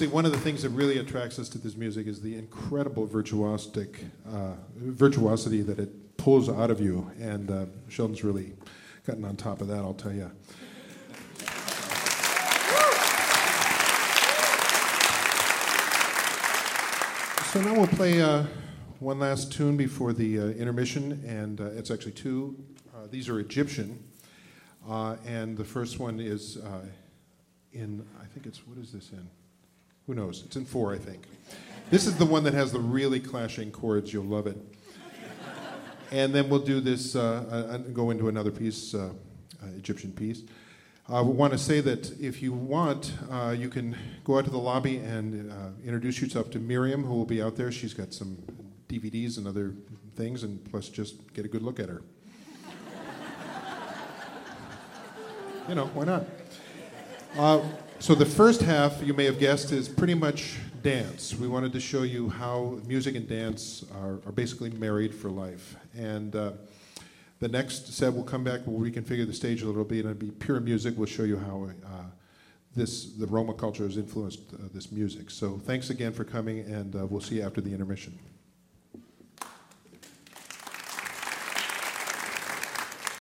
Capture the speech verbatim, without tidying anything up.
obviously, one of the things that really attracts us to this music is the incredible virtuosic, uh, virtuosity that it pulls out of you, and uh, Sheldon's really gotten on top of that, I'll tell you. So now we'll play uh, one last tune before the uh, intermission, and uh, it's actually two. Uh, these are Egyptian, uh, and the first one is uh, in, I think it's, what is this in? Who knows? It's in four, I think. This is the one that has the really clashing chords. You'll love it. And then we'll do this, uh, uh, go into another piece, uh, uh, Egyptian piece. I uh, want to say that if you want, uh, you can go out to the lobby and uh, introduce yourself to Miriam, who will be out there. She's got some D V Ds and other things, and plus just get a good look at her. You know, why not? Uh, so the first half, you may have guessed, is pretty much dance. We wanted to show you how music and dance are, are basically married for life. And uh, the next set will come back, we'll reconfigure the stage a little bit, and it'll be pure music. We'll show you how uh, this, the Roma culture has influenced uh, this music. So thanks again for coming, and uh, we'll see you after the intermission.